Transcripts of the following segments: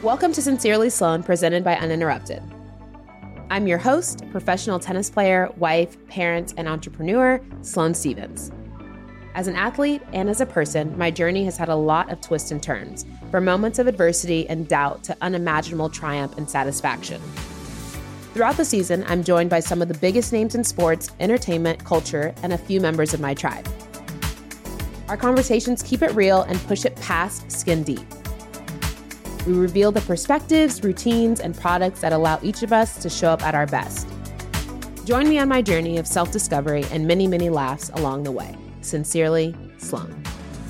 Welcome to Sincerely Sloan, presented by Uninterrupted. I'm your host, professional tennis player, wife, parent, and entrepreneur, Sloane Stephens. As an athlete and as a person, my journey has had a lot of twists and turns, from moments of adversity and doubt to unimaginable triumph and satisfaction. Throughout the season, I'm joined by some of the biggest names in sports, entertainment, culture, and a few members of my tribe. Our conversations keep it real and push it past skin deep. We reveal the perspectives, routines, and products that allow each of us to show up at our best. Join me on my journey of self-discovery and many, many laughs along the way. Sincerely, Sloane.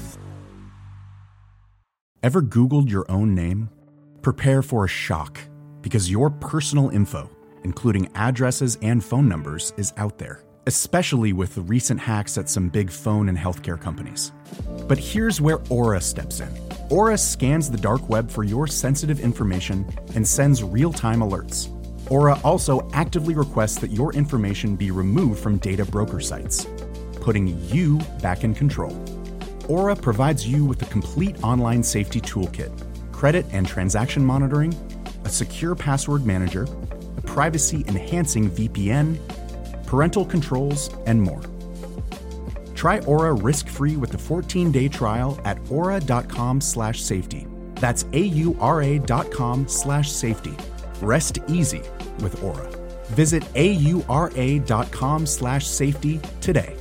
Ever Googled your own name? Prepare for a shock, because your personal info, including addresses and phone numbers, is out there, especially with the recent hacks at some big phone and healthcare companies. But here's where Aura steps in. Aura scans the dark web for your sensitive information and sends real-time alerts. Aura also actively requests that your information be removed from data broker sites, putting you back in control. Aura provides you with a complete online safety toolkit, credit and transaction monitoring, a secure password manager, a privacy-enhancing VPN, parental controls, and more. Try Aura risk-free with a 14-day trial at aura.com/safety. That's AURA.com/safety. Rest easy with Aura. Visit AURA.com/safety today.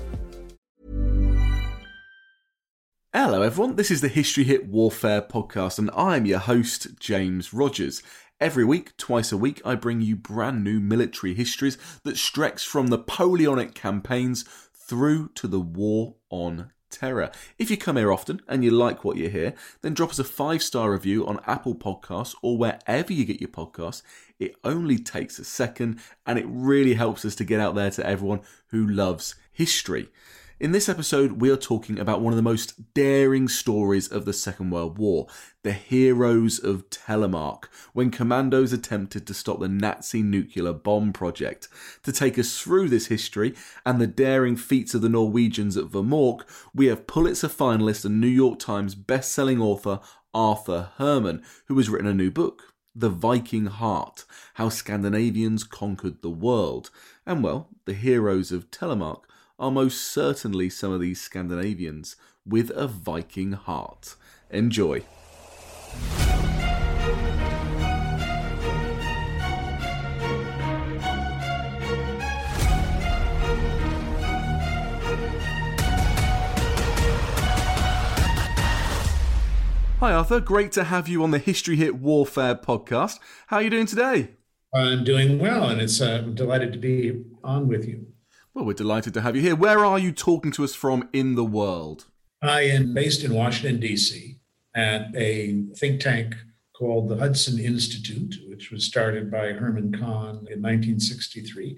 Hello everyone, this is the History Hit Warfare podcast and I'm your host, James Rogers. Every week, twice a week, I bring you brand new military histories that stretch from the Napoleonic campaigns through to the War on Terror. If you come here often and you like what you hear, then drop us a 5-star review on Apple Podcasts or wherever you get your podcasts. It only takes a second and it really helps us to get out there to everyone who loves history. In this episode, we are talking about one of the most daring stories of the Second World War, the heroes of Telemark, when commandos attempted to stop the Nazi nuclear bomb project. To take us through this history and the daring feats of the Norwegians at Vemork, we have Pulitzer finalist and New York Times best-selling author Arthur Herman, who has written a new book, The Viking Heart, How Scandinavians Conquered the World. And well, the heroes of Telemark are most certainly some of these Scandinavians with a Viking heart. Enjoy. Hi Arthur, great to have you on the History Hit Warfare podcast. How are you doing today? I'm doing well, and I'm delighted to be on with you. Well, we're delighted to have you here. Where are you talking to us from in the world? I am based in Washington, D.C. at a think tank called the Hudson Institute, which was started by Herman Kahn in 1963.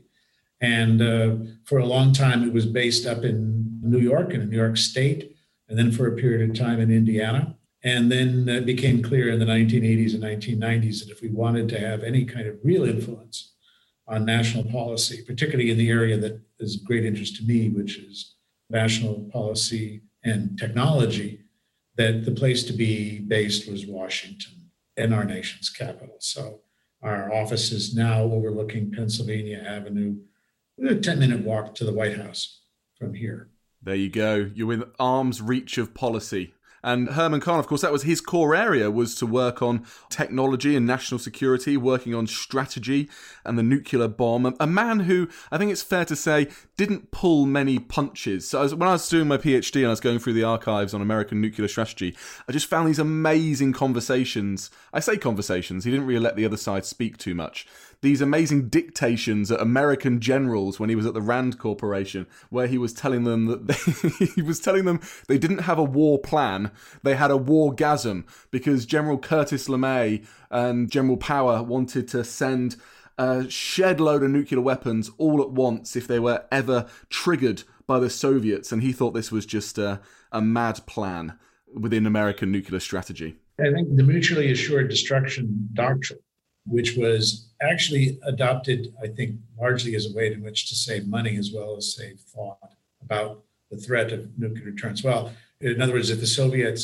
And for a long time, it was based up in New York and in New York State, and then for a period of time in Indiana. And then it became clear in the 1980s and 1990s that if we wanted to have any kind of real influence on national policy, particularly in the area that is of great interest to me, which is national policy and technology, that the place to be based was Washington and our nation's capital. So our office is now overlooking Pennsylvania Avenue, a 10-minute walk to the White House from here. There you go. You're within arm's reach of policy. And Herman Kahn, of course, that was his core area, was to work on technology and national security, working on strategy and the nuclear bomb. A man who, I think it's fair to say, didn't pull many punches. So when I was doing my PhD and I was going through the archives on American nuclear strategy, I just found these amazing conversations. I say conversations, he didn't really let the other side speak too much. These amazing dictations at American generals when he was at the Rand Corporation, where he was telling them that they didn't have a war plan, they had a wargasm, because General Curtis LeMay and General Power wanted to send a shed load of nuclear weapons all at once if they were ever triggered by the Soviets, and he thought this was just a mad plan within American nuclear strategy. I think the mutually assured destruction doctrine, which was actually adopted, I think, largely as a way in which to save money as well as save thought about the threat of nuclear deterrence. Well, in other words, if the Soviets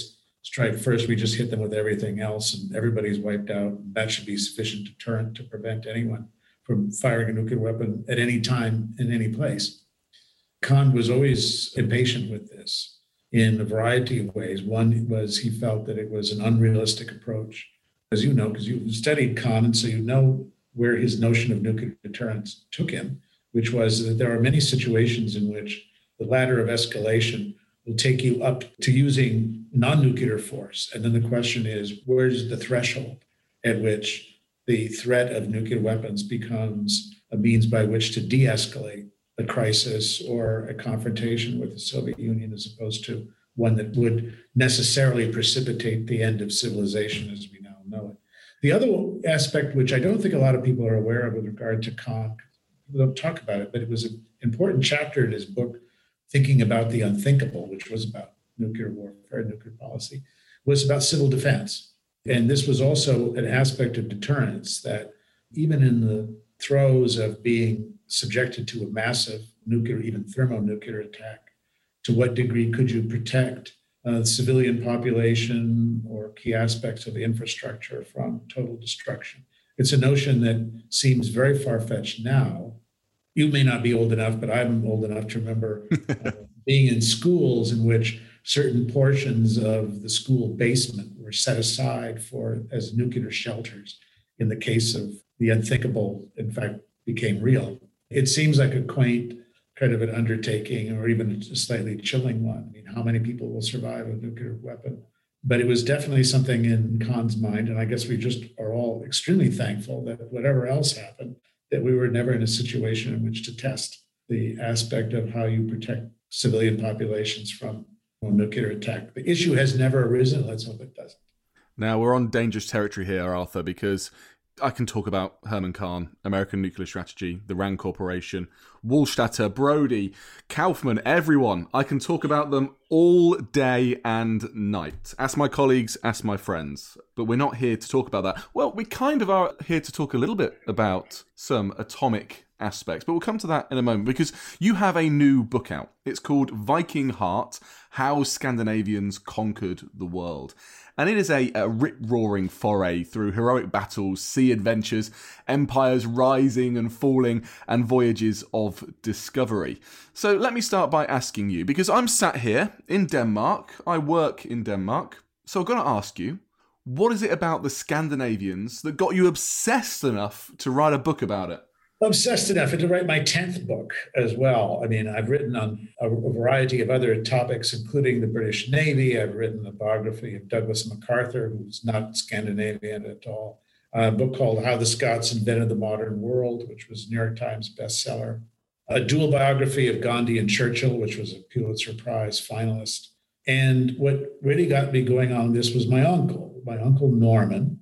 strike first, we just hit them with everything else and everybody's wiped out. That should be sufficient deterrent to prevent anyone from firing a nuclear weapon at any time in any place. Khan was always impatient with this in a variety of ways. One was he felt that it was an unrealistic approach. As you know, because you've studied Khan, and so you know where his notion of nuclear deterrence took him, which was that there are many situations in which the ladder of escalation will take you up to using non-nuclear force. And then the question is, where's the threshold at which the threat of nuclear weapons becomes a means by which to de-escalate a crisis or a confrontation with the Soviet Union, as opposed to one that would necessarily precipitate the end of civilization as we now know it. The other aspect, which I don't think a lot of people are aware of with regard to Khan, people don't talk about it, but it was an important chapter in his book, Thinking About the Unthinkable, which was about nuclear warfare, nuclear policy, was about civil defense. And this was also an aspect of deterrence, that even in the throes of being subjected to a massive nuclear, even thermonuclear attack, to what degree could you protect the civilian population or key aspects of the infrastructure from total destruction? It's a notion that seems very far-fetched now. You may not be old enough, but I'm old enough to remember being in schools in which certain portions of the school basement were set aside as nuclear shelters in the case of the unthinkable, in fact, became real. It seems like a quaint kind of an undertaking, or even a slightly chilling one. I mean, how many people will survive a nuclear weapon? But it was definitely something in Khan's mind. And I guess we just are all extremely thankful that whatever else happened, that we were never in a situation in which to test the aspect of how you protect civilian populations from a nuclear attack. The issue has never arisen. Let's hope it doesn't. Now, we're on dangerous territory here, Arthur, because I can talk about Herman Kahn, American Nuclear Strategy, the RAND Corporation, Wallstatter, Brody, Kaufman, everyone. I can talk about them all day and night. Ask my colleagues, ask my friends. But we're not here to talk about that. Well, we kind of are here to talk a little bit about some atomic aspects, but we'll come to that in a moment, because you have a new book out. It's called Viking Heart: How Scandinavians Conquered the World. And it is a rip-roaring foray through heroic battles, sea adventures, empires rising and falling, and voyages of discovery. So let me start by asking you, because I'm sat here in Denmark, I work in Denmark, so I'm going to ask you, what is it about the Scandinavians that got you obsessed enough to write a book about it? Obsessed enough and to write my 10th book as well. I mean, I've written on a variety of other topics, including the British Navy. I've written the biography of Douglas MacArthur, who's not Scandinavian at all. A book called How the Scots Invented the Modern World, which was a New York Times bestseller. A dual biography of Gandhi and Churchill, which was a Pulitzer Prize finalist. And what really got me going on this was my uncle Norman,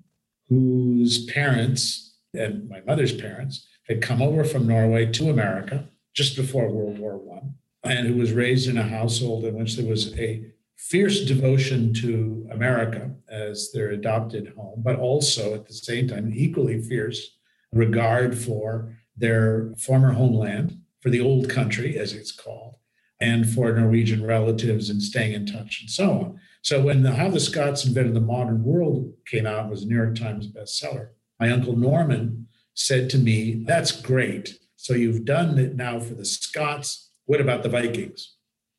whose parents and my mother's parents had come over from Norway to America just before World War I, and who was raised in a household in which there was a fierce devotion to America as their adopted home, but also at the same time, an equally fierce regard for their former homeland, for the old country, as it's called, and for Norwegian relatives and staying in touch and so on. So when How the Scots Invented the Modern World came out, it was a New York Times bestseller, my Uncle Norman said to me, "That's great. So you've done it now for the Scots. What about the Vikings?"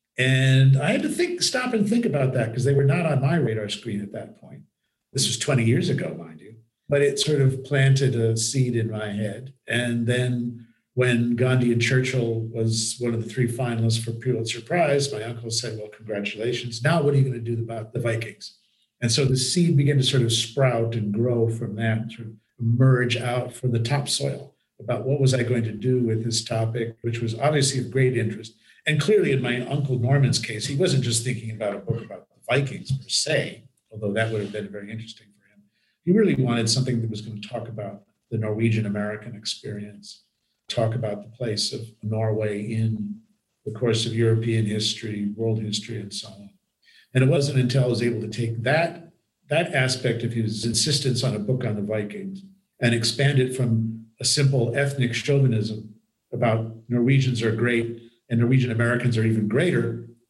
And I had to stop and think about that, because they were not on my radar screen at that point. This was 20 years ago, mind you. But it sort of planted a seed in my head. And then when Gandhi and Churchill was one of the 3 finalists for Pulitzer Prize, my uncle said, "Well, congratulations. Now what are you going to do about the Vikings?" And so the seed began to sort of sprout and grow from that, sort of emerge out from the topsoil about what was I going to do with this topic, which was obviously of great interest. And clearly in my Uncle Norman's case, he wasn't just thinking about a book about the Vikings per se, although that would have been very interesting for him. He really wanted something that was going to talk about the Norwegian-American experience, talk about the place of Norway in the course of European history, world history, and so on. And it wasn't until I was able to take that aspect of his insistence on a book on the Vikings and expand it from a simple ethnic chauvinism about Norwegians are great and Norwegian Americans are even greater,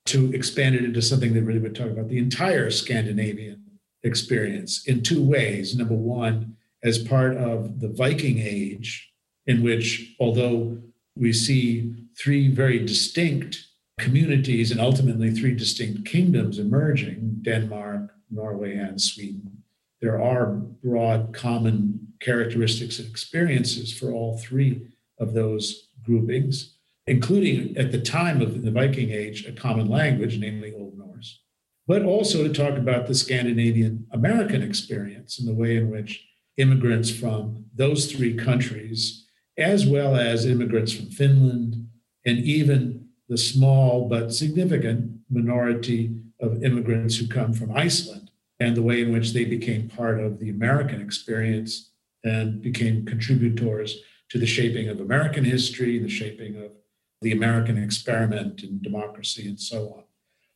to expand it into something that really would talk about the entire Scandinavian experience in two ways. Number one, as part of the Viking Age, in which, although we see three very distinct communities and ultimately three distinct kingdoms emerging, Denmark, Norway, and Sweden, there are broad common characteristics and experiences for all three of those groupings, including at the time of the Viking Age, a common language, namely Old Norse, but also to talk about the Scandinavian American experience and the way in which immigrants from those three countries, as well as immigrants from Finland, and even the small but significant minority of immigrants who come from Iceland, and the way in which they became part of the American experience and became contributors to the shaping of American history, the shaping of the American experiment in democracy, and so on.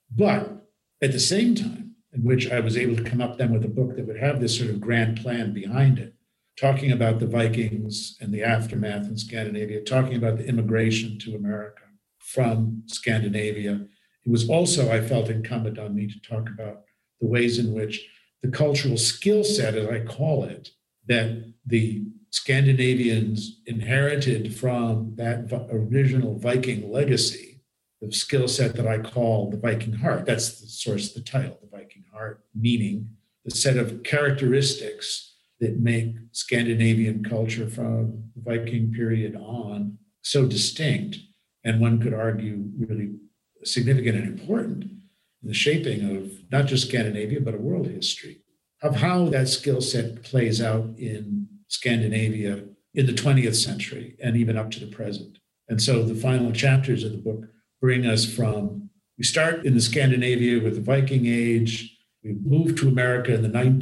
But at the same time, in which I was able to come up then with a book that would have this sort of grand plan behind it, talking about the Vikings and the aftermath in Scandinavia, talking about the immigration to America from Scandinavia, it was also, I felt, incumbent on me to talk about the ways in which the cultural skill set, as I call it, that the Scandinavians inherited from that original Viking legacy, the skill set that I call the Viking heart. That's the source of the title, the Viking heart, meaning the set of characteristics that make Scandinavian culture from the Viking period on so distinct, and one could argue really significant and important in the shaping of not just Scandinavia, but a world history, of how that skill set plays out in Scandinavia in the 20th century and even up to the present. And so the final chapters of the book bring us from, we start in the Scandinavia with the Viking Age, we move to America in the early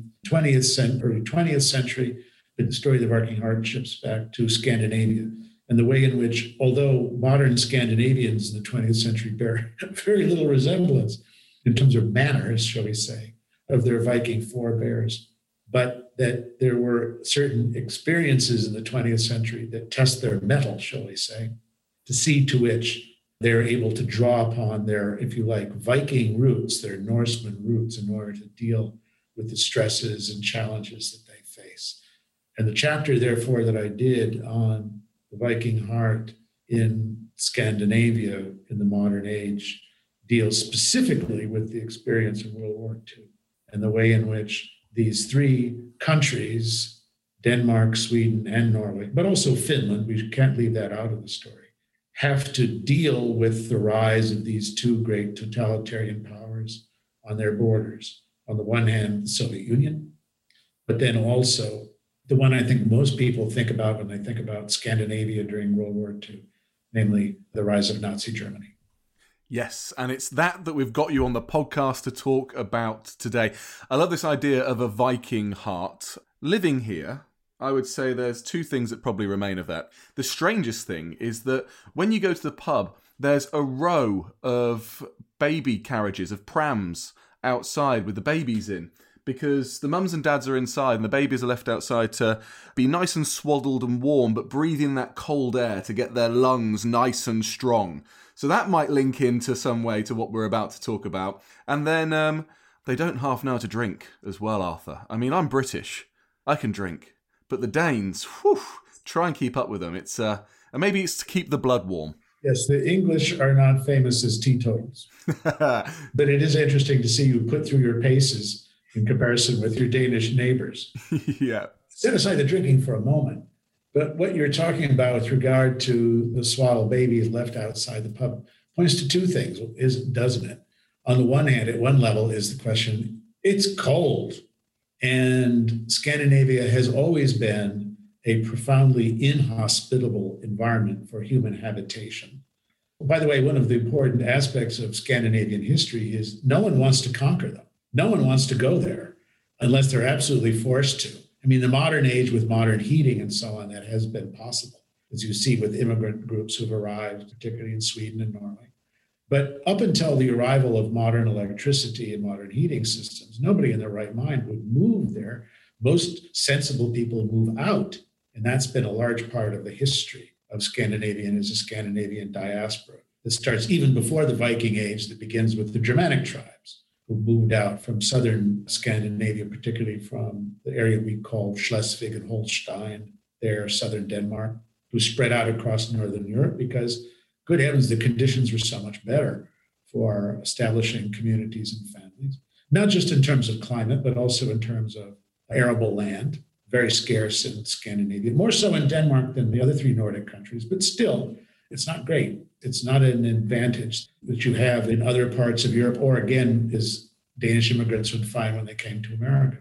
20th century, with the story of the Viking hardships back to Scandinavia, and the way in which, although modern Scandinavians in the 20th century bear very little resemblance in terms of manners, shall we say, of their Viking forebears, but that there were certain experiences in the 20th century that test their mettle, shall we say, to see to which they're able to draw upon their, if you like, Viking roots, their Norseman roots, in order to deal with the stresses and challenges that they face. And the chapter, therefore, that I did on the Viking heart in Scandinavia in the modern age deals specifically with the experience of World War II and the way in which these three countries, Denmark, Sweden, and Norway, but also Finland, we can't leave that out of the story, have to deal with the rise of these two great totalitarian powers on their borders. On the one hand, the Soviet Union, but then also the one I think most people think about when they think about Scandinavia during World War II, namely the rise of Nazi Germany. Yes, and it's that we've got you on the podcast to talk about today. I love this idea of a Viking heart. Living here, I would say there's two things that probably remain of that. The strangest thing is that when you go to the pub, there's a row of baby carriages, of prams outside with the babies in, because the mums and dads are inside and the babies are left outside to be nice and swaddled and warm, but breathe in that cold air to get their lungs nice and strong. So that might link into some way to what we're about to talk about. And then they don't half know how to drink as well, Arthur. I mean, I'm British. I can drink. But the Danes, whew, try and keep up with them. It's and maybe it's to keep the blood warm. Yes, the English are not famous as teetotals. But it is interesting to see you put through your paces in comparison with your Danish neighbors. Yeah. Set aside the drinking for a moment. But what you're talking about with regard to the swaddled babies left outside the pub points to two things, doesn't it? On the one hand, at one level is the question, it's cold. And Scandinavia has always been a profoundly inhospitable environment for human habitation. By the way, one of the important aspects of Scandinavian history is no one wants to conquer them. No one wants to go there unless they're absolutely forced to. I mean, the modern age with modern heating and so on, that has been possible, as you see with immigrant groups who've arrived, particularly in Sweden and Norway. But up until the arrival of modern electricity and modern heating systems, nobody in their right mind would move there. Most sensible people move out. And that's been a large part of the history of Scandinavian as a Scandinavian diaspora. that starts even before the Viking Age, that begins with the Germanic tribes who moved out from southern Scandinavia, particularly from the area we call Schleswig and Holstein, there, southern Denmark, who spread out across northern Europe because, good heavens, the conditions were so much better for establishing communities and families, not just in terms of climate, but also in terms of arable land, very scarce in Scandinavia, more so in Denmark than the other three Nordic countries, but still, it's not great. It's not an advantage that you have in other parts of Europe, or again, as Danish immigrants would find when they came to America.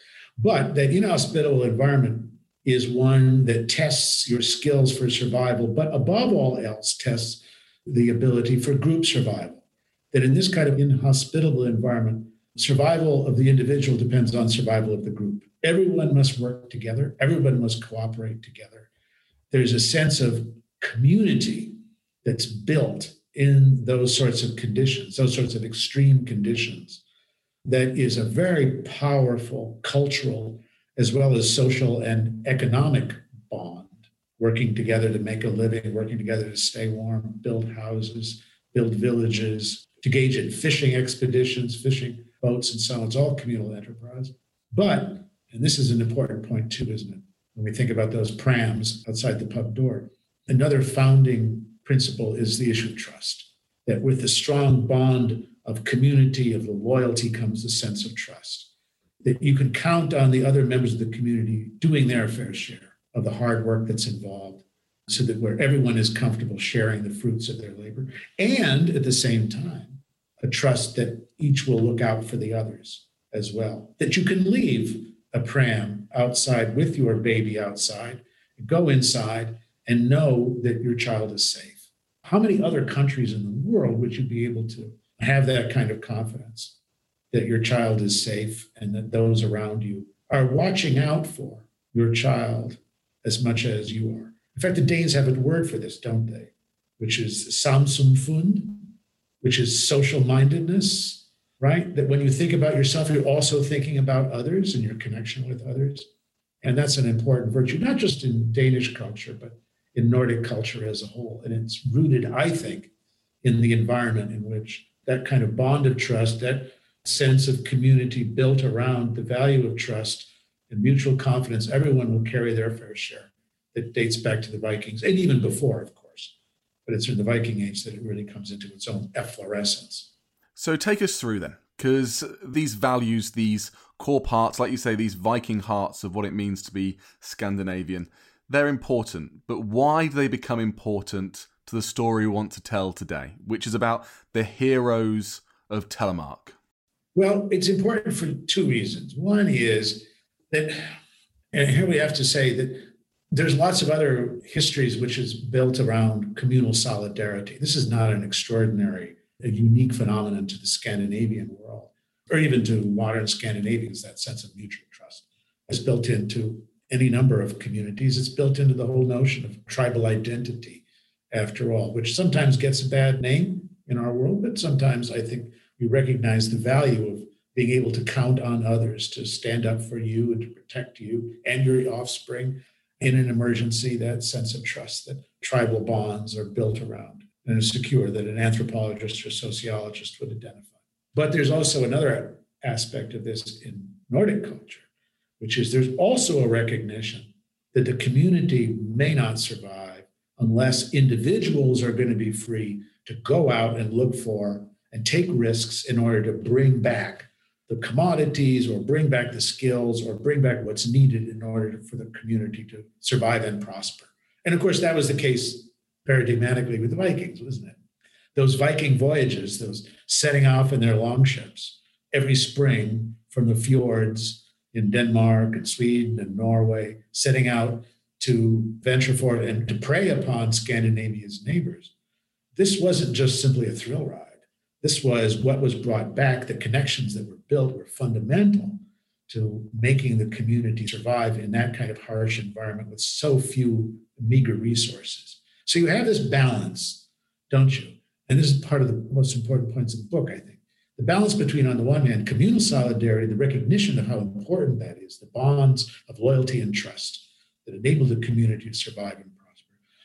But that inhospitable environment is one that tests your skills for survival, but above all else, tests the ability for group survival. That in this kind of inhospitable environment, survival of the individual depends on survival of the group. Everyone must work together. Everyone must cooperate together. There's a sense of community that's built in those sorts of conditions, those sorts of extreme conditions, that is a very powerful cultural as well as social and economic bond, working together to make a living, working together to stay warm, build houses, build villages, to engage in fishing expeditions, fishing boats, and so on. It's all communal enterprise. But, and this is an important point too, isn't it? When we think about those prams outside the pub door, another founding principle is the issue of trust. That with the strong bond of community, of the loyalty, comes the sense of trust. That you can count on the other members of the community doing their fair share of the hard work that's involved, so that where everyone is comfortable sharing the fruits of their labor. And at the same time, a trust that each will look out for the others as well. That you can leave a pram outside with your baby outside, go inside and know that your child is safe. How many other countries in the world would you be able to have that kind of confidence that your child is safe and that those around you are watching out for your child as much as you are? In fact, the Danes have a word for this, don't they? Which is samsumfund, which is social mindedness, right? That when you think about yourself, you're also thinking about others and your connection with others. And that's an important virtue, not just in Danish culture, but in Nordic culture as a whole. And it's rooted, I think, in the environment in which that kind of bond of trust, that sense of community built around the value of trust and mutual confidence, everyone will carry their fair share. That dates back to the Vikings, and even before, of course. But it's in the Viking Age that it really comes into its own efflorescence. So take us through then, because these values, these core parts, like you say, these Viking hearts of what it means to be Scandinavian, they're important. But why do they become important to the story we want to tell today, which is about the heroes of Telemark? Well, it's important for two reasons. One is that, and here we have to say that there's lots of other histories which is built around communal solidarity. This is not an extraordinary, a unique phenomenon to the Scandinavian world, or even to modern Scandinavians, that sense of mutual trust. It's built into any number of communities. It's built into the whole notion of tribal identity, after all, which sometimes gets a bad name in our world, but sometimes I think we recognize the value of being able to count on others to stand up for you and to protect you and your offspring in an emergency. That sense of trust that tribal bonds are built around and is secure, that an anthropologist or sociologist would identify. But there's also another aspect of this in Nordic culture, which is there's also a recognition that the community may not survive unless individuals are going to be free to go out and look for and take risks in order to bring back the commodities or bring back the skills or bring back what's needed in order for the community to survive and prosper. And of course, that was the case paradigmatically with the Vikings, wasn't it? Those Viking voyages, those setting off in their longships every spring from the fjords in Denmark and Sweden and Norway, setting out to venture forth and to prey upon Scandinavia's neighbors. This wasn't just simply a thrill ride. This was what was brought back. The connections that were built were fundamental to making the community survive in that kind of harsh environment with so few meager resources. So you have this balance, don't you? And this is part of the most important points of the book, I think. The balance between, on the one hand, communal solidarity, the recognition of how important that is, the bonds of loyalty and trust that enable the community to survive and prosper.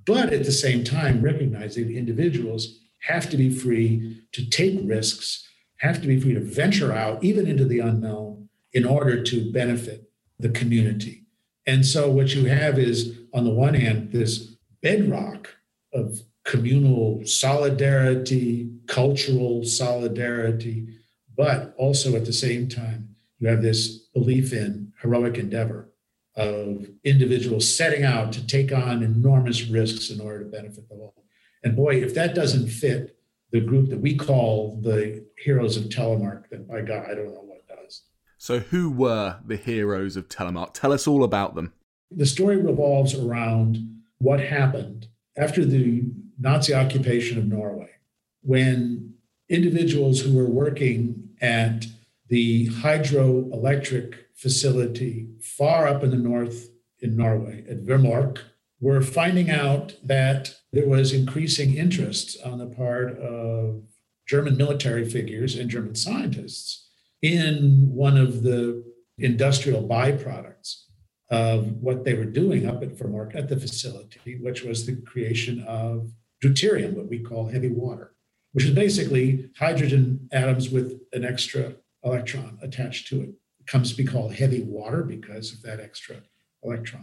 but at the same time recognizing individuals have to be free to take risks, have to be free to venture out, even into the unknown, in order to benefit the community. And so what you have is, on the one hand, this bedrock of communal solidarity, cultural solidarity, but also at the same time, you have this belief in heroic endeavor of individuals setting out to take on enormous risks in order to benefit the whole. And boy, if that doesn't fit the group that we call the heroes of Telemark, then by God, I don't know what does. So who were the heroes of Telemark? Tell us all about them. The story revolves around what happened after the Nazi occupation of Norway, when individuals who were working at the hydroelectric facility far up in the north in Norway, at Vemork, were finding out that there was increasing interest on the part of German military figures and German scientists in one of the industrial byproducts of what they were doing up at Vemork at the facility, which was the creation of deuterium, what we call heavy water, which is basically hydrogen atoms with an extra electron attached to it. It comes to be called heavy water because of that extra electron.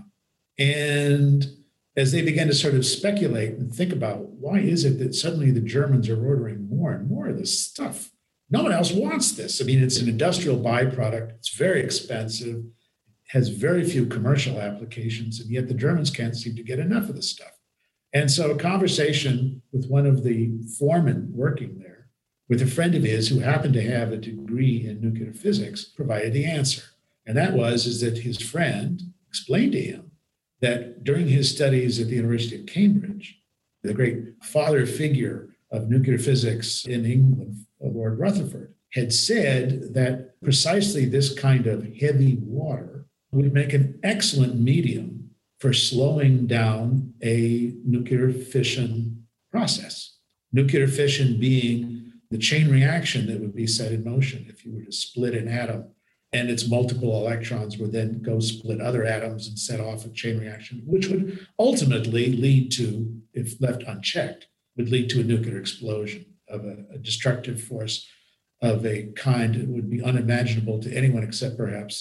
And as they began to sort of speculate and think about, why is it that suddenly the Germans are ordering more and more of this stuff? No one else wants this. I mean, it's an industrial byproduct. It's very expensive, has very few commercial applications, and yet the Germans can't seem to get enough of this stuff. And so a conversation with one of the foremen working there, with a friend of his who happened to have a degree in nuclear physics, provided the answer. And that was that his friend explained to him that during his studies at the University of Cambridge, the great father figure of nuclear physics in England, Lord Rutherford, had said that precisely this kind of heavy water would make an excellent medium for slowing down a nuclear fission process. Nuclear fission being the chain reaction that would be set in motion if you were to split an atom and its multiple electrons would then go split other atoms and set off a chain reaction, which would ultimately lead to, if left unchecked, would lead to a nuclear explosion of a destructive force of a kind that would be unimaginable to anyone except perhaps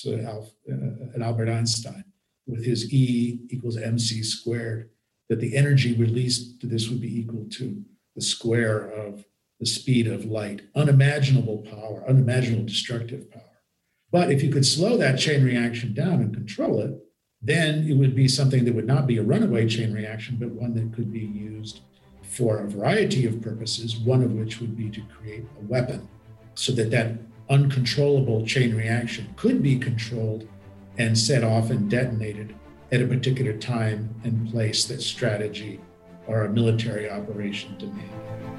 Albert Einstein, with his E equals mc squared, that the energy released to this would be equal to the square of the speed of light. Unimaginable power, unimaginable destructive power. But if you could slow that chain reaction down and control it, then it would be something that would not be a runaway chain reaction, but one that could be used for a variety of purposes, one of which would be to create a weapon, so that that uncontrollable chain reaction could be controlled and set off and detonated at a particular time and place that strategy or a military operation demanded.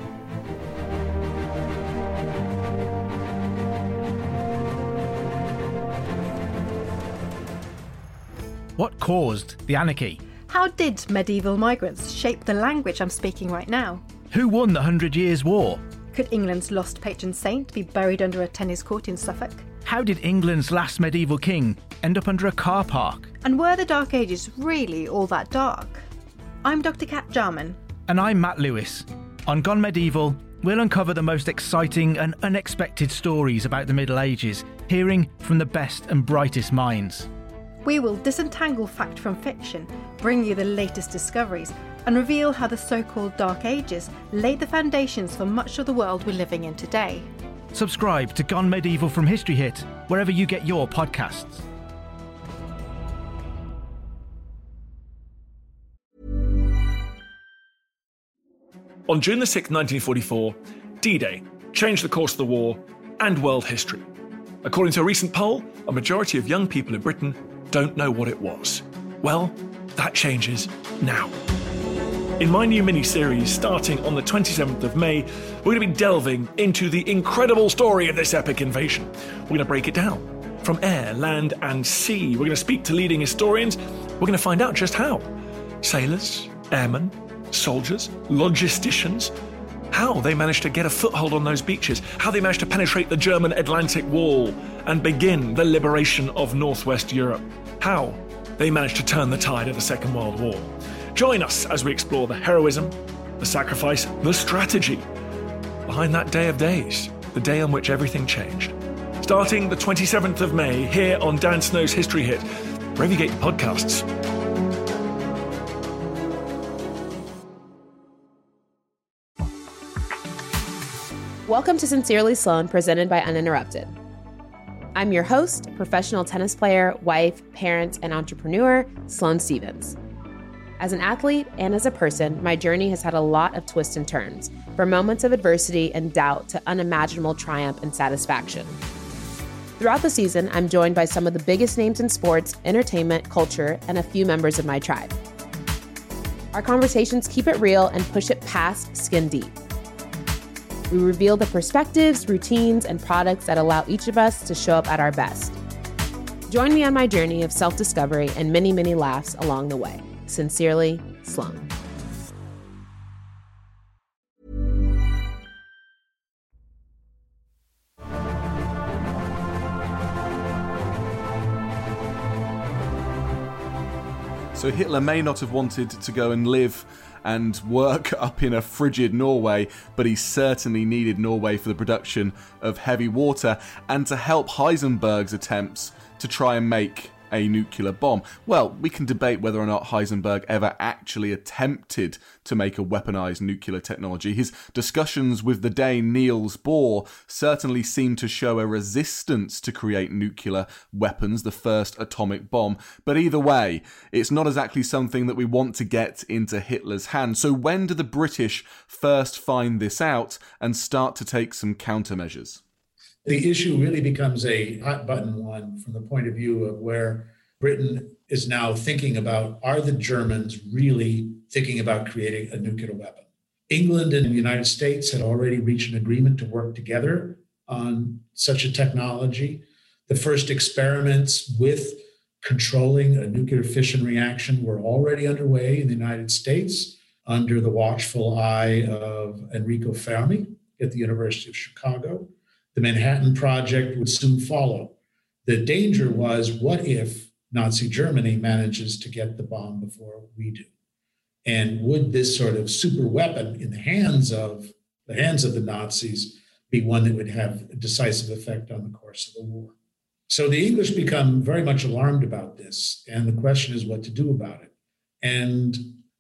What caused the anarchy? How did medieval migrants shape the language I'm speaking right now? Who won the 100 Years' War? Could England's lost patron saint be buried under a tennis court in Suffolk? How did England's last medieval king end up under a car park? And were the Dark Ages really all that dark? I'm Dr. Kat Jarman. And I'm Matt Lewis. On Gone Medieval, we'll uncover the most exciting and unexpected stories about the Middle Ages, hearing from the best and brightest minds. We will disentangle fact from fiction, bring you the latest discoveries, and reveal how the so-called Dark Ages laid the foundations for much of the world we're living in today. Subscribe to Gone Medieval from History Hit, wherever you get your podcasts. On June the 6th, 1944, D-Day changed the course of the war and world history. According to a recent poll, a majority of young people in Britain don't know what it was. Well, that changes now. In my new mini-series, starting on the 27th of May, we're going to be delving into the incredible story of this epic invasion. We're going to break it down from air, land, and sea. We're going to speak to leading historians. We're going to find out just how. Sailors, airmen, soldiers, logisticians, how they managed to get a foothold on those beaches, how they managed to penetrate the German Atlantic Wall and begin the liberation of Northwest Europe, how they managed to turn the tide of the Second World War. Join us as we explore the heroism, the sacrifice, the strategy behind that day of days, the day on which everything changed. Starting the 27th of May here on Dan Snow's History Hit, wherever you get your podcasts. Welcome to Sincerely Sloan, presented by Uninterrupted. I'm your host, professional tennis player, wife, parent, and entrepreneur, Sloane Stephens. As an athlete and as a person, my journey has had a lot of twists and turns, from moments of adversity and doubt to unimaginable triumph and satisfaction. Throughout the season, I'm joined by some of the biggest names in sports, entertainment, culture, and a few members of my tribe. Our conversations keep it real and push it past skin deep. We reveal the perspectives, routines, and products that allow each of us to show up at our best. Join me on my journey of self-discovery and many, many laughs along the way. Sincerely, Sloane. So Hitler may not have wanted to go and live and work up in a frigid Norway, but he certainly needed Norway for the production of heavy water and to help Heisenberg's attempts to try and make a nuclear bomb. Well, we can debate whether or not Heisenberg ever actually attempted to make a weaponized nuclear technology. His discussions with the Dane Niels Bohr certainly seem to show a resistance to create nuclear weapons, the first atomic bomb. But either way, it's not exactly something that we want to get into Hitler's hands. So when do the British first find this out and start to take some countermeasures? The issue really becomes a hot button one from the point of view of where Britain is now thinking about, are the Germans really thinking about creating a nuclear weapon? England and the United States had already reached an agreement to work together on such a technology. The first experiments with controlling a nuclear fission reaction were already underway in the United States under the watchful eye of Enrico Fermi at the University of Chicago. The Manhattan Project would soon follow. The danger was, what if Nazi Germany manages to get the bomb before we do? And would this sort of super weapon in the hands of the Nazis be one that would have a decisive effect on the course of the war? So the English become very much alarmed about this. And the question is what to do about it. And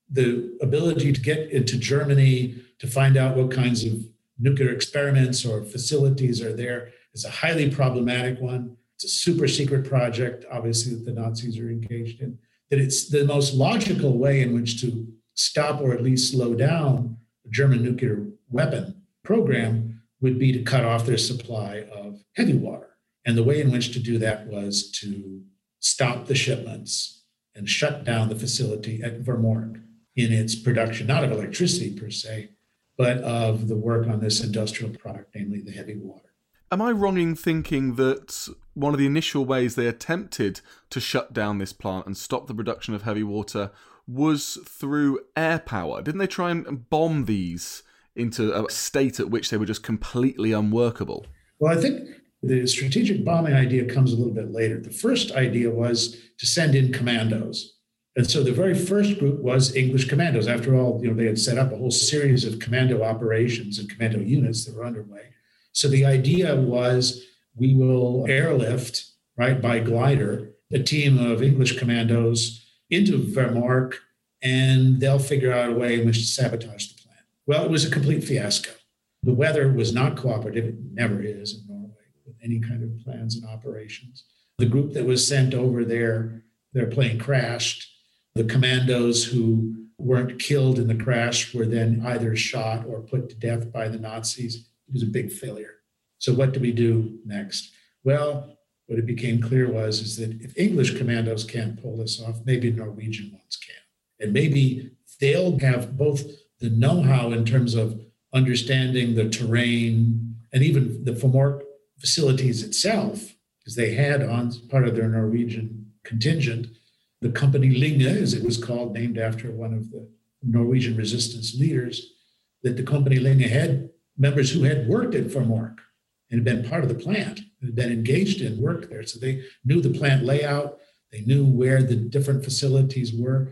the ability to get into Germany to find out what kinds of nuclear experiments or facilities are there is a highly problematic one. It's a super secret project, obviously, that the Nazis are engaged in. That it's the most logical way in which to stop or at least slow down the German nuclear weapon program would be to cut off their supply of heavy water. And the way in which to do that was to stop the shipments and shut down the facility at Vermork in its production, not of electricity per se, but of the work on this industrial product, namely the heavy water. Am I wrong in thinking that one of the initial ways they attempted to shut down this plant and stop the production of heavy water was through air power? Didn't they try and bomb these into a state at which they were just completely unworkable? Well, I think the strategic bombing idea comes a little bit later. The first idea was to send in commandos. And so the very first group was English commandos. After all, they had set up a whole series of commando operations and commando units that were underway. So the idea was we will airlift, right, by glider, a team of English commandos into Vermork, and they'll figure out a way in which to sabotage the plant. Well, it was a complete fiasco. The weather was not cooperative. It never is in Norway with any kind of plans and operations. The group that was sent over there, their plane crashed. The commandos who weren't killed in the crash were then either shot or put to death by the Nazis. It was a big failure. So what do we do next? Well, what it became clear is that if English commandos can't pull this off, maybe Norwegian ones can. And maybe they'll have both the know-how in terms of understanding the terrain and even the Vermork facilities itself, because they had on part of their Norwegian contingent the company Linge, as it was called, named after one of the Norwegian resistance leaders, that the company Linge had members who had worked at Vermork and had been part of the plant, had been engaged in work there. So they knew the plant layout, they knew where the different facilities were.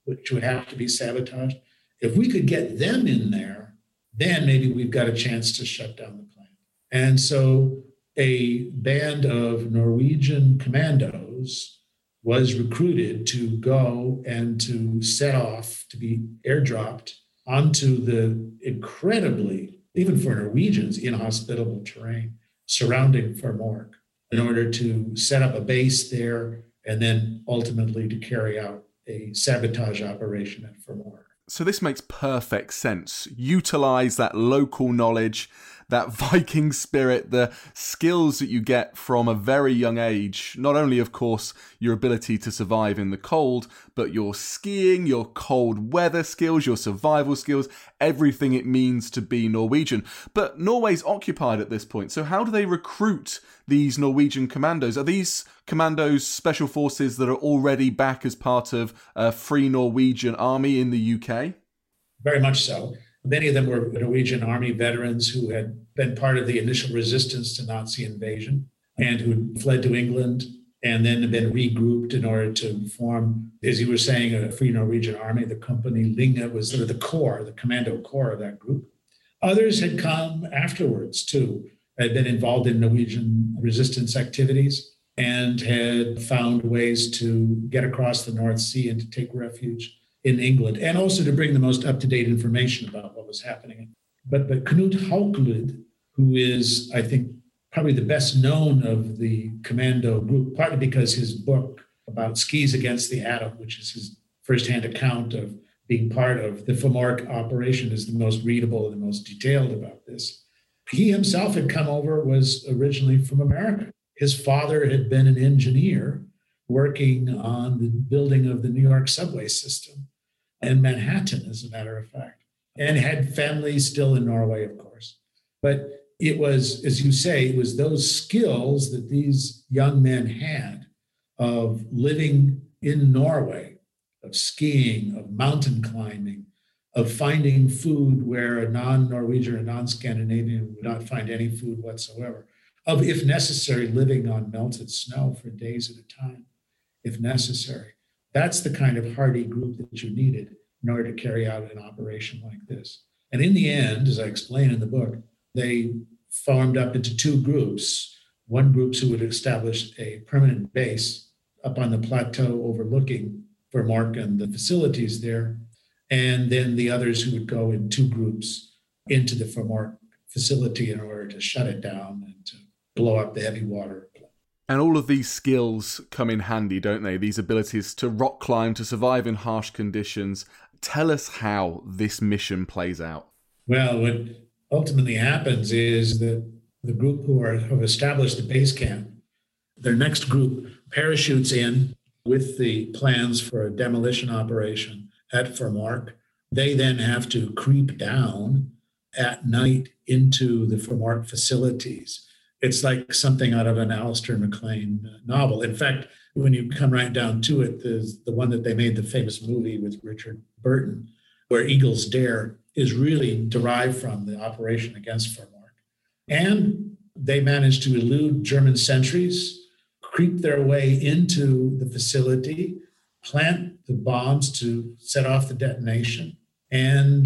which would have to be sabotaged. If we could get them in there, then maybe we've got a chance to shut down the plant. And so a band of Norwegian commandos was recruited to go and to set off, to be airdropped onto the incredibly, even for Norwegians, inhospitable terrain surrounding Furmork in order to set up a base there and then ultimately to carry out a sabotage operation at Furmork. So this makes perfect sense. Utilize that local knowledge, that Viking spirit, the skills that you get from a very young age. Not only, of course, your ability to survive in the cold, but your skiing, your cold weather skills, your survival skills, everything it means to be Norwegian. But Norway's occupied at this point, so how do they recruit these Norwegian commandos? Are these commandos special forces that are already back as part of a Free Norwegian Army in the UK? Very much so. Many of them were Norwegian Army veterans who had been part of the initial resistance to Nazi invasion and who fled to England and then had been regrouped in order to form, as you were saying, a Free Norwegian Army. The company Linge was sort of the core, the commando core of that group. Others had come afterwards, too, had been involved in Norwegian resistance activities and had found ways to get across the North Sea and to take refuge in England, and also to bring the most up-to-date information about what was happening. But Knut Haukelid, who is, I think, probably the best known of the commando group, partly because his book about skis against the atom, which is his firsthand account of being part of the Furmork operation, is the most readable and the most detailed about this. He himself had come over, was originally from America. His father had been an engineer working on the building of the New York subway system in Manhattan, as a matter of fact, and had family still in Norway, of course. But it was, as you say, it was those skills that these young men had of living in Norway, of skiing, of mountain climbing, of finding food where a non-Norwegian or non-Scandinavian would not find any food whatsoever, of, if necessary, living on melted snow for days at a time, if necessary. That's the kind of hardy group that you needed in order to carry out an operation like this. And in the end, as I explain in the book, they formed up into two groups. One group who would establish a permanent base up on the plateau overlooking Furmork and the facilities there. And then the others who would go in two groups into the Furmork facility in order to shut it down and to blow up the heavy water. And all of these skills come in handy, don't they? These abilities to rock climb, to survive in harsh conditions. Tell us how this mission plays out. Well, what ultimately happens is that the group who have established the base camp, their next group parachutes in with the plans for a demolition operation at Furmork. They then have to creep down at night into the Furmork facilities. It's like something out of an Alistair MacLean novel. In fact, when you come right down to it, there's the one that they made the famous movie with Richard Burton, where Eagle's Dare is really derived from the operation against Furmork. And they managed to elude German sentries, creep their way into the facility, plant the bombs to set off the detonation, and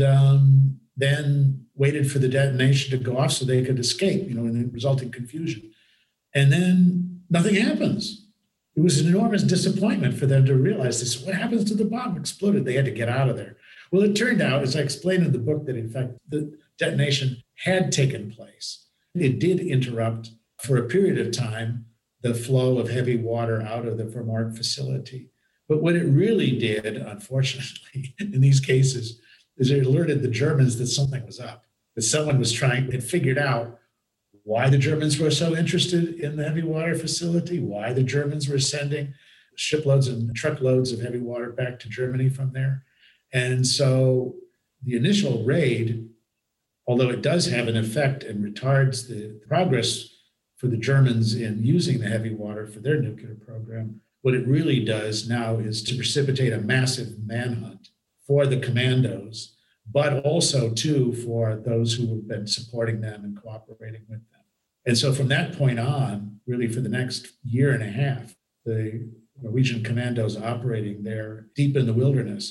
then waited for the detonation to go off so they could escape, in the resulting confusion. And then nothing happens. It was an enormous disappointment for them to realize this. What happens to the bomb? Exploded. They had to get out of there. Well, it turned out, as I explained in the book, that in fact, the detonation had taken place. It did interrupt for a period of time the flow of heavy water out of the Furmork facility. But what it really did, unfortunately, in these cases, is it alerted the Germans that something was up, that someone had figured out why the Germans were so interested in the heavy water facility, why the Germans were sending shiploads and truckloads of heavy water back to Germany from there. And so the initial raid, although it does have an effect and retards the progress for the Germans in using the heavy water for their nuclear program, what it really does now is to precipitate a massive manhunt for the commandos, but also, too, for those who have been supporting them and cooperating with them. And so from that point on, really for the next year and a half, the Norwegian commandos operating there deep in the wilderness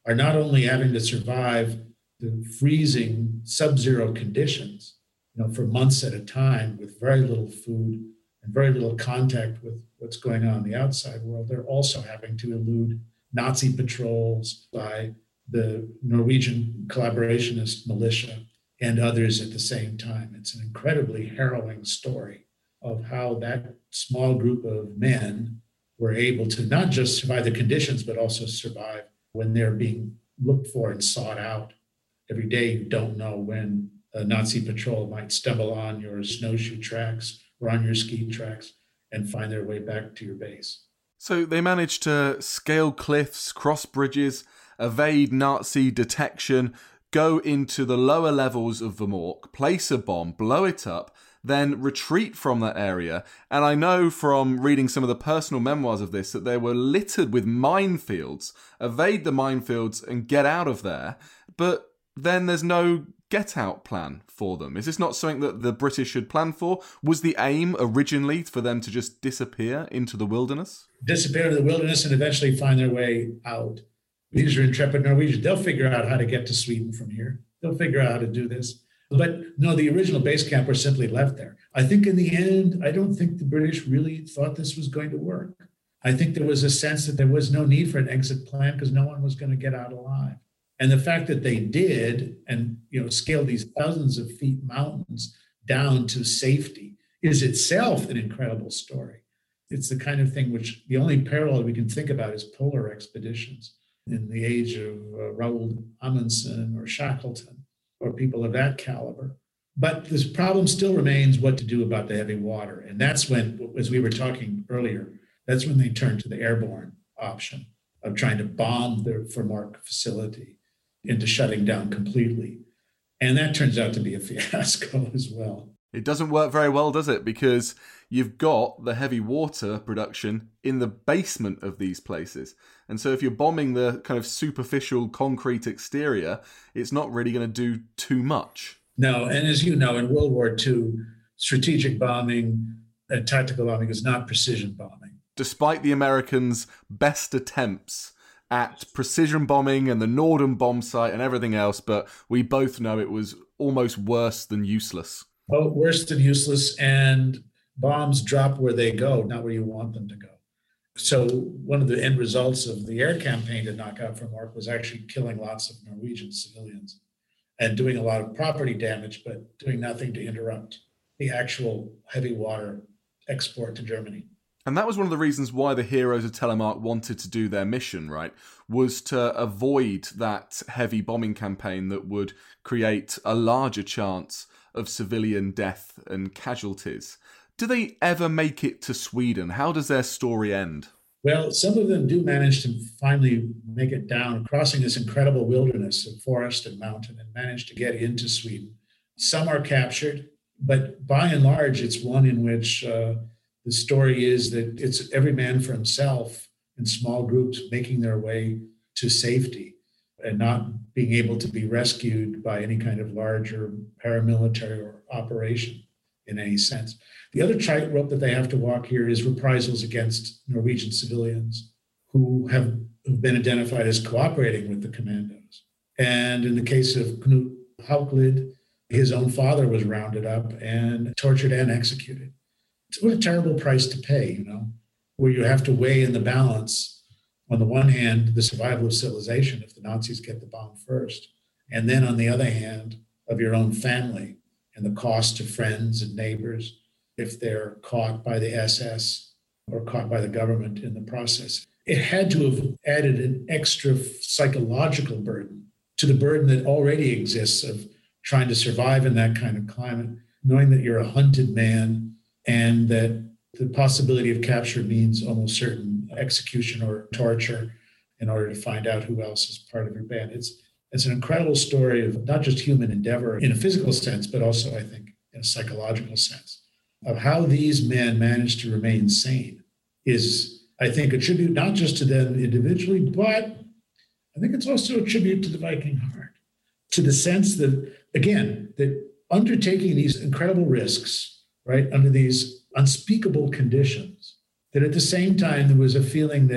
are not only having to survive the freezing sub-zero conditions, for months at a time with very little food and very little contact with what's going on in the outside world, they're also having to elude Nazi patrols by the Norwegian collaborationist militia and others at the same time. It's an incredibly harrowing story of how that small group of men were able to not just survive the conditions, but also survive when they're being looked for and sought out. Every day you don't know when a Nazi patrol might stumble on your snowshoe tracks or on your ski tracks and find their way back to your base. So they managed to scale cliffs, cross bridges, evade Nazi detection, go into the lower levels of Vemork, place a bomb, blow it up, then retreat from that area. And I know from reading some of the personal memoirs of this that they were littered with minefields, evade the minefields and get out of there. But then there's no get-out plan for them. Is this not something that the British should plan for? Was the aim originally for them to just disappear into the wilderness? Disappear into the wilderness and eventually find their way out. These are intrepid Norwegians. They'll figure out how to get to Sweden from here. They'll figure out how to do this. But no, the original base camp were simply left there. I think in the end, I don't think the British really thought this was going to work. I think there was a sense that there was no need for an exit plan because no one was going to get out alive. And the fact that they did and scaled these thousands of feet mountains down to safety is itself an incredible story. It's the kind of thing which the only parallel we can think about is polar expeditions in the age of Roald Amundsen or Shackleton or people of that caliber. But this problem still remains what to do about the heavy water. And that's when, as we were talking earlier, that's when they turned to the airborne option of trying to bomb the Vemork facility into shutting down completely. And that turns out to be a fiasco as well. It doesn't work very well, does it? Because you've got the heavy water production in the basement of these places. And so if you're bombing the kind of superficial concrete exterior, it's not really going to do too much. No, and as you know, in World War II, strategic bombing and tactical bombing is not precision bombing. Despite the Americans' best attempts at precision bombing and the Norden bomb site and everything else, but we both know it was almost worse than useless. Oh, worse than useless, and bombs drop where they go, not where you want them to go. So one of the end results of the air campaign to knock out Vemork was actually killing lots of Norwegian civilians and doing a lot of property damage, but doing nothing to interrupt the actual heavy water export to Germany. And that was one of the reasons why the heroes of Telemark wanted to do their mission, right? Was to avoid that heavy bombing campaign that would create a larger chance of civilian death and casualties. Do they ever make it to Sweden? How does their story end? Well, some of them do manage to finally make it down, crossing this incredible wilderness of forest and mountain, and manage to get into Sweden. Some are captured, but by and large, it's one in which the story is that it's every man for himself in small groups making their way to safety and not being able to be rescued by any kind of larger paramilitary or operation in any sense. The other tightrope that they have to walk here is reprisals against Norwegian civilians who have been identified as cooperating with the commandos. And in the case of Knut Hauklid, his own father was rounded up and tortured and executed. What a terrible price to pay, where you have to weigh in the balance, on the one hand, the survival of civilization if the Nazis get the bomb first, and then on the other hand, of your own family and the cost to friends and neighbors if they're caught by the SS or caught by the government in the process. It had to have added an extra psychological burden to the burden that already exists of trying to survive in that kind of climate, knowing that you're a hunted man and that the possibility of capture means almost certain execution or torture in order to find out who else is part of your band. It's an incredible story of not just human endeavor in a physical sense, but also, I think, in a psychological sense, of how these men managed to remain sane is, I think, a tribute not just to them individually, but I think it's also a tribute to the Viking heart, to the sense that, again, that undertaking these incredible risks, right, under these unspeakable conditions, that at the same time there was a feeling that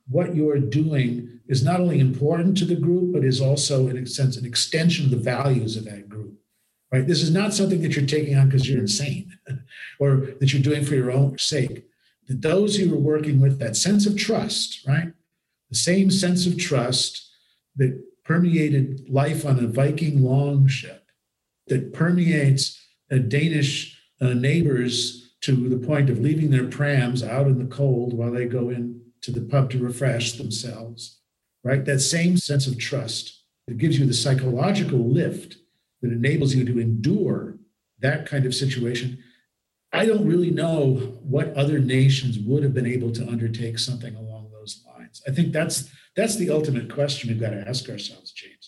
what you're doing is not only important to the group, but is also, in a sense, an extension of the values of that group, right? This is not something that you're taking on because you're insane or that you're doing for your own sake. That those who are working with that sense of trust, right? The same sense of trust that permeated life on a Viking longship, that permeates Danish neighbors to the point of leaving their prams out in the cold while they go in to the pub to refresh themselves, right? That same sense of trust that gives you the psychological lift that enables you to endure that kind of situation. I don't really know what other nations would have been able to undertake something along those lines. I think that's the ultimate question we've got to ask ourselves, James,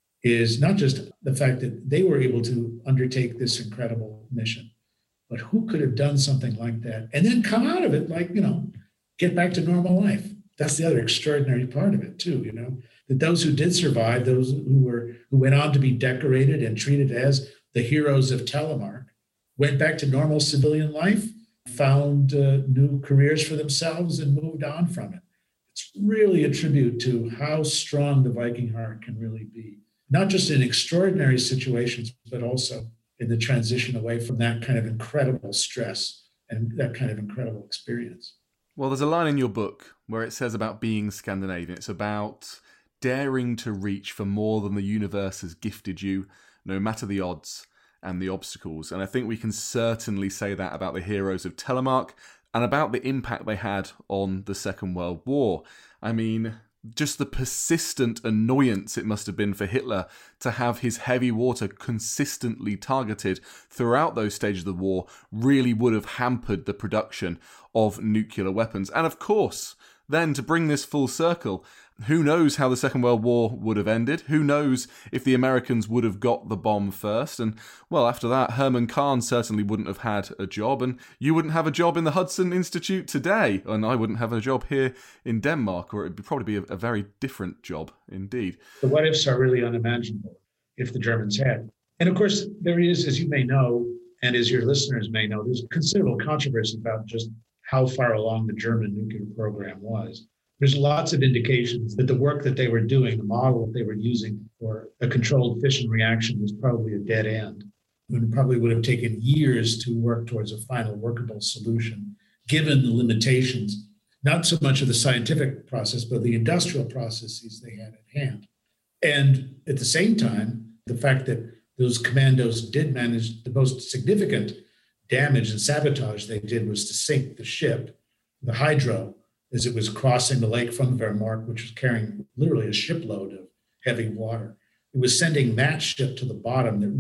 is not just the fact that they were able to undertake this incredible mission, but who could have done something like that and then come out of it like, get back to normal life. That's the other extraordinary part of it too, that those who did survive, those who went on to be decorated and treated as the heroes of Telemark, went back to normal civilian life, found new careers for themselves and moved on from it. It's really a tribute to how strong the Viking heart can really be, not just in extraordinary situations, but also in the transition away from that kind of incredible stress and that kind of incredible experience. Well, there's a line in your book where it says about being Scandinavian. It's about daring to reach for more than the universe has gifted you, no matter the odds and the obstacles. And I think we can certainly say that about the heroes of Telemark and about the impact they had on the Second World War. I mean, just the persistent annoyance it must have been for Hitler to have his heavy water consistently targeted throughout those stages of the war really would have hampered the production of nuclear weapons. And of course, then to bring this full circle, who knows how the Second World War would have ended? Who knows if the Americans would have got the bomb first? And, well, after that, Herman Kahn certainly wouldn't have had a job, and you wouldn't have a job in the Hudson Institute today, and I wouldn't have a job here in Denmark, or it'd probably be a very different job indeed. The what-ifs are really unimaginable if the Germans had. And, of course, there is, as you may know, and as your listeners may know, there's considerable controversy about just how far along the German nuclear program was. There's lots of indications that the work that they were doing, the model that they were using for a controlled fission reaction was probably a dead end. It probably would have taken years to work towards a final workable solution, given the limitations, not so much of the scientific process, but the industrial processes they had at hand. And at the same time, the fact that those commandos did manage the most significant damage and sabotage they did was to sink the ship, the Hydro, as it was crossing the lake from Wehrmacht, which was carrying literally a shipload of heavy water. It was sending that ship to the bottom that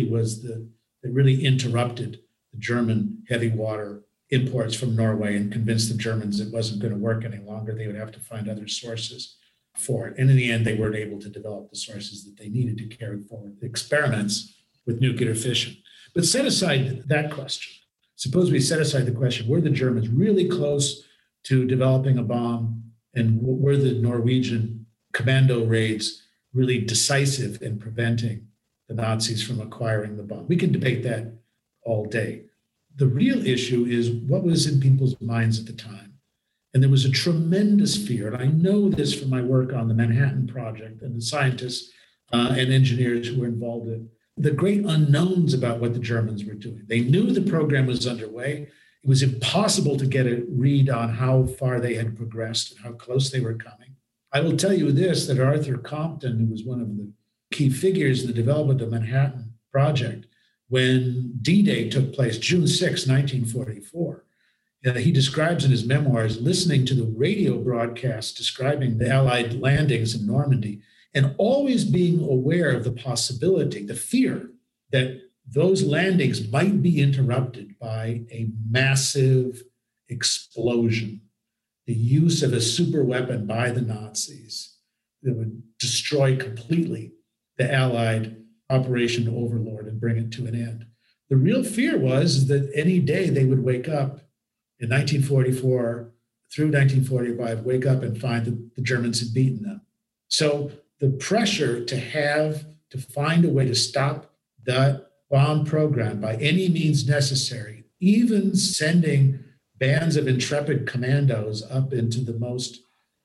really interrupted the German heavy water imports from Norway and convinced the Germans it wasn't going to work any longer. They would have to find other sources for it. And in the end, they weren't able to develop the sources that they needed to carry forward the experiments with nuclear fission. But set aside that question. Suppose we set aside the question, were the Germans really close to developing a bomb, and were the Norwegian commando raids really decisive in preventing the Nazis from acquiring the bomb? We can debate that all day. The real issue is what was in people's minds at the time. And there was a tremendous fear, and I know this from my work on the Manhattan Project and the scientists and engineers who were involved in it, the great unknowns about what the Germans were doing. They knew the program was underway. It was impossible to get a read on how far they had progressed and how close they were coming. I will tell you this, that Arthur Compton, who was one of the key figures in the development of the Manhattan Project, when D-Day took place, June 6, 1944, he describes in his memoirs listening to the radio broadcast describing the Allied landings in Normandy and always being aware of the possibility, the fear that those landings might be interrupted by a massive explosion, the use of a super weapon by the Nazis that would destroy completely the Allied Operation Overlord and bring it to an end. The real fear was that any day they would wake up in 1944 through 1945, wake up and find that the Germans had beaten them. So the pressure to find a way to stop that bomb program by any means necessary, even sending bands of intrepid commandos up into the most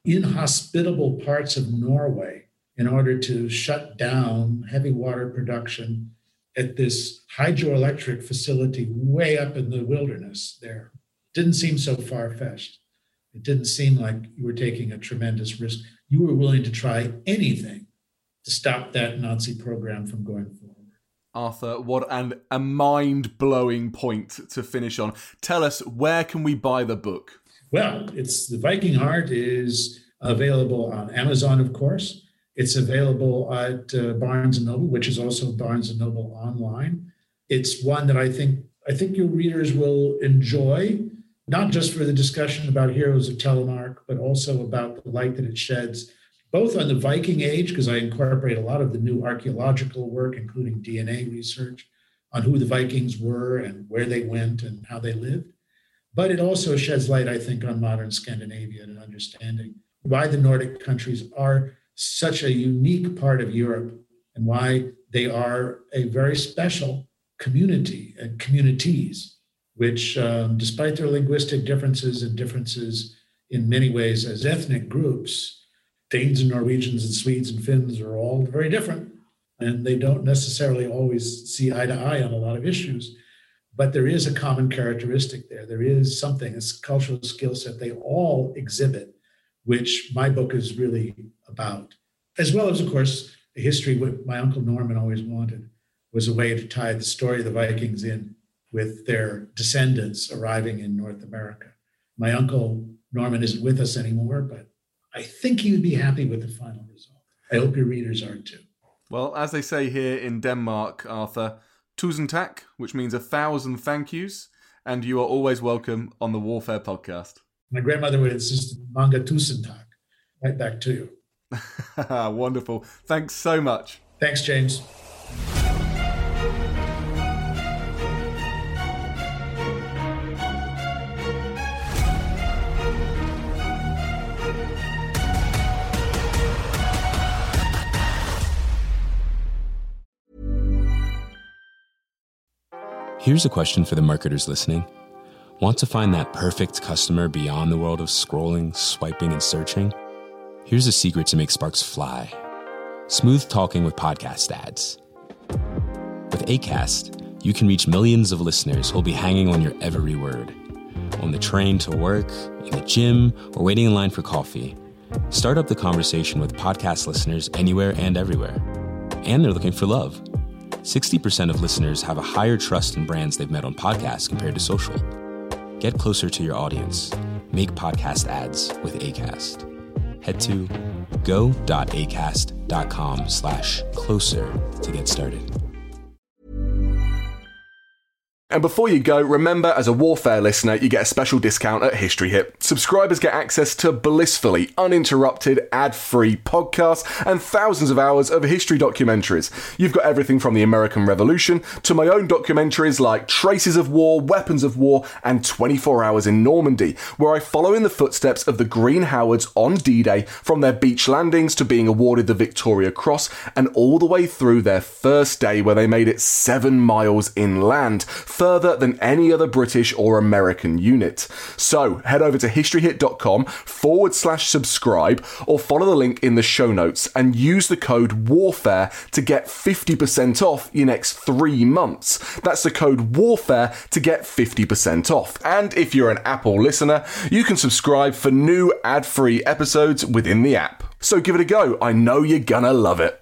inhospitable parts of Norway in order to shut down heavy water production at this hydroelectric facility way up in the wilderness there. Didn't seem so far-fetched. It didn't seem like you were taking a tremendous risk. You were willing to try anything to stop that Nazi program from going forward. Arthur, what a mind-blowing point to finish on. Tell us, where can we buy the book? Well, The Viking Heart is available on Amazon, of course. It's available at Barnes & Noble, which is also Barnes & Noble online. It's one that I think your readers will enjoy, not just for the discussion about Heroes of Telemark, but also about the light that it sheds, both on the Viking Age, because I incorporate a lot of the new archaeological work, including DNA research, on who the Vikings were and where they went and how they lived. But it also sheds light, I think, on modern Scandinavia and understanding why the Nordic countries are such a unique part of Europe and why they are a very special community and communities, which, despite their linguistic differences and differences in many ways as ethnic groups, Danes and Norwegians and Swedes and Finns are all very different, and they don't necessarily always see eye to eye on a lot of issues. But there is a common characteristic there. There is something, a cultural skill set they all exhibit, which my book is really about. As well as, of course, a history, what my Uncle Norman always wanted was a way to tie the story of the Vikings in with their descendants arriving in North America. My Uncle Norman isn't with us anymore, but I think he would be happy with the final result. I hope your readers are too. Well, as they say here in Denmark, Arthur, 1000 tak, which means 1,000 thank yous, and you are always welcome on the Warfare Podcast. My grandmother would insist, Manga 1000 tak. Right back to you. Wonderful. Thanks so much. Thanks, James. Here's a question for the marketers listening. Want to find that perfect customer beyond the world of scrolling, swiping, and searching? Here's a secret to make sparks fly. Smooth talking with podcast ads. With Acast, you can reach millions of listeners who'll be hanging on your every word. On the train to work, in the gym, or waiting in line for coffee. Start up the conversation with podcast listeners anywhere and everywhere. And they're looking for love. 60% of listeners have a higher trust in brands they've met on podcasts compared to social. Get closer to your audience. Make podcast ads with Acast. Head to go.acast.com/closer to get started. And before you go, remember, as a Warfare listener, you get a special discount at History Hit. Subscribers get access to blissfully uninterrupted, ad-free podcasts and thousands of hours of history documentaries. You've got everything from the American Revolution to my own documentaries like Traces of War, Weapons of War, and 24 Hours in Normandy, where I follow in the footsteps of the Green Howards on D-Day, from their beach landings to being awarded the Victoria Cross, and all the way through their first day where they made it 7 miles inland, further than any other British or American unit. So head over to historyhit.com/subscribe or follow the link in the show notes and use the code WARFARE to get 50% off your next 3 months. That's the code WARFARE to get 50% off. And if you're an Apple listener, you can subscribe for new ad-free episodes within the app. So give it a go. I know you're gonna love it.